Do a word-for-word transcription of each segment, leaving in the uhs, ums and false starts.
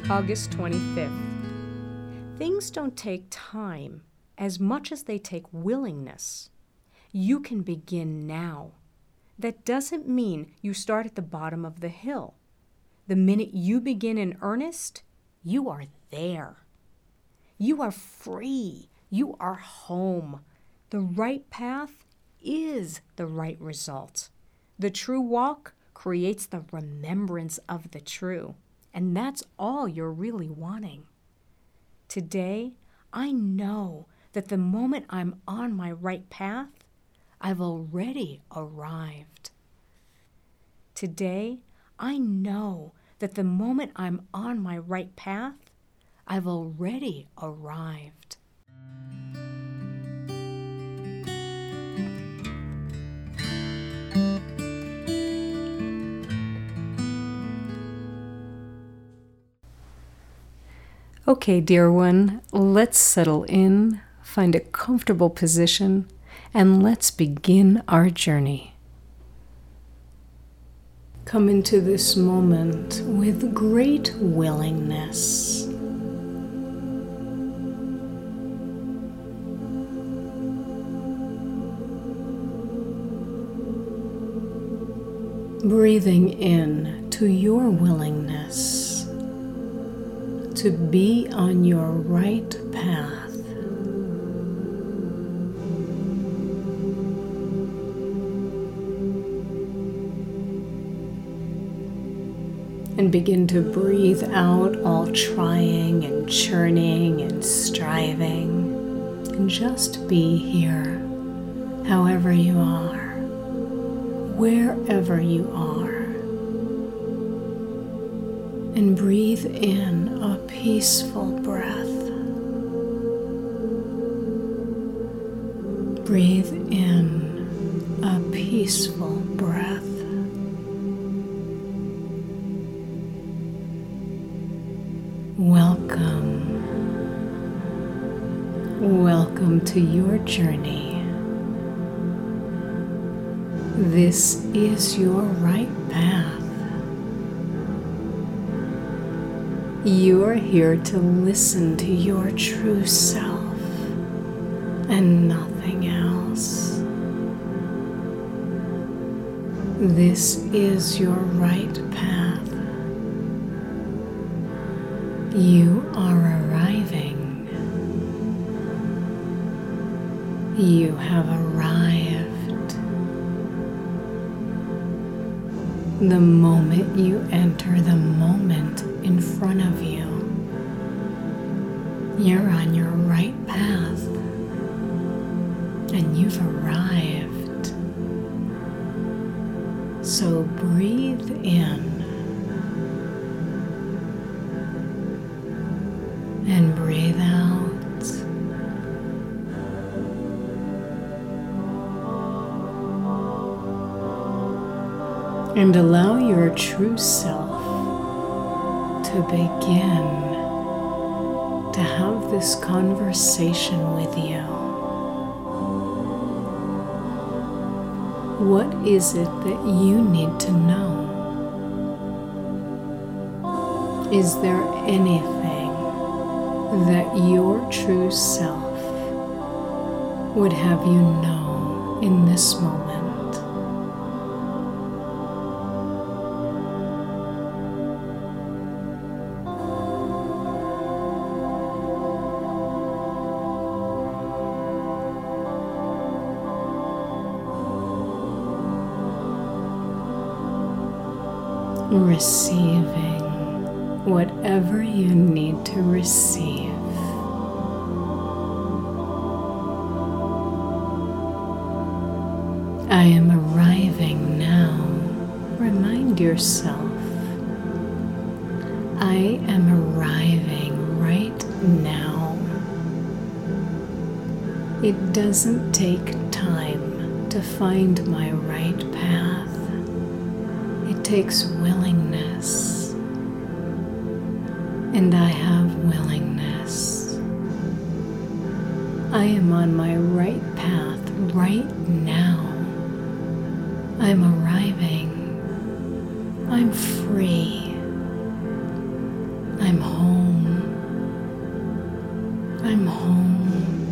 August twenty-fifth. Things don't take time as much as they take willingness. You can begin now. That doesn't mean you start at the bottom of the hill. The minute you begin in earnest, you are there. You are free. You are home. The right path is the right result. The true walk creates the remembrance of the true, and that's all you're really wanting. Today, I know that the moment I'm on my right path, I've already arrived. Today, I know that the moment I'm on my right path, I've already arrived. Okay, dear one, let's settle in, find a comfortable position, and let's begin our journey. Come into this moment with great willingness. Breathing in to your willingness to be on your right path. And begin to breathe out all trying and churning and striving. And just be here, however you are, wherever you are. And breathe in a peaceful breath. Breathe in a peaceful breath. Welcome. Welcome to your journey. This is your right path. You are here to listen to your true self and nothing else. This is your right path. You are arriving. You have arrived. The moment you enter the moment in front of you, you're on your right path and you've arrived. So breathe in and breathe out. And allow your true self to begin to have this conversation with you. What is it that you need to know? Is there anything that your true self would have you know in this moment? Receiving whatever you need to receive. I am arriving now. Remind yourself, I am arriving right now. It doesn't take time to find my right path. It takes willingness, and I have willingness. I am on my right path right now. I'm arriving. I'm free. I'm home. I'm home.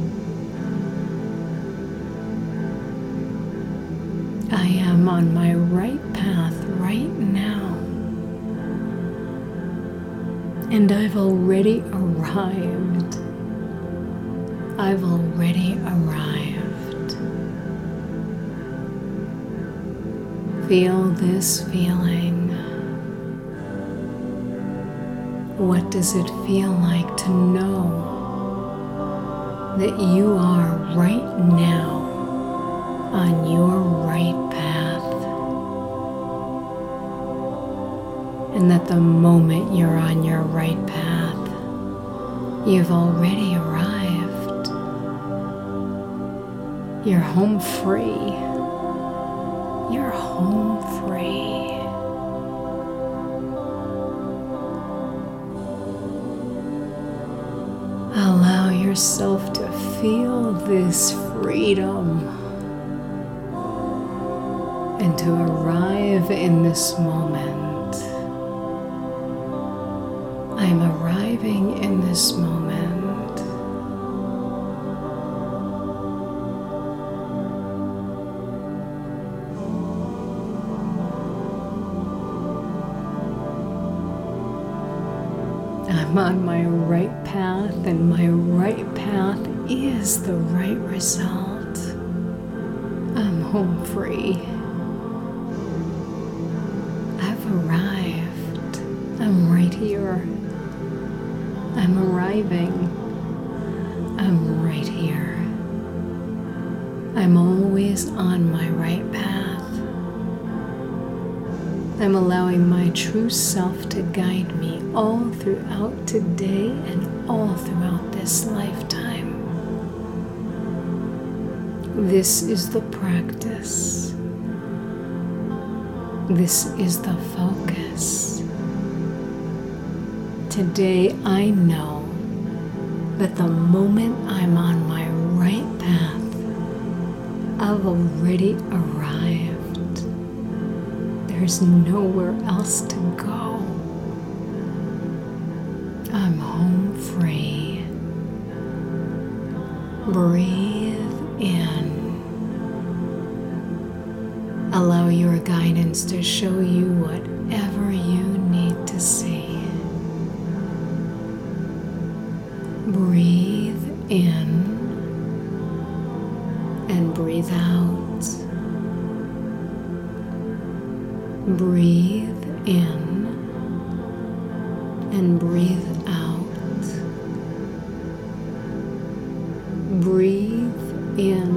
I am on my right path right now. And I've already arrived. I've already arrived. Feel this feeling. What does it feel like to know that you are right now on your right path? And that the moment you're on your right path, you've already arrived. You're home free. You're home free. Allow yourself to feel this freedom and to arrive in this moment. I'm arriving in this moment. I'm on my right path, and my right path is the right result. I'm home free. I've arrived. I'm right here. I'm arriving. I'm right here. I'm always on my right path. I'm allowing my true self to guide me all throughout today and all throughout this lifetime. This is the practice. This is the focus. Today I know that the moment I'm on my right path, I've already arrived. There's nowhere else to go. I'm home free. Breathe in. Allow your guidance to show you whatever you need to see. Breathe in and breathe out. Breathe in and breathe out. Breathe in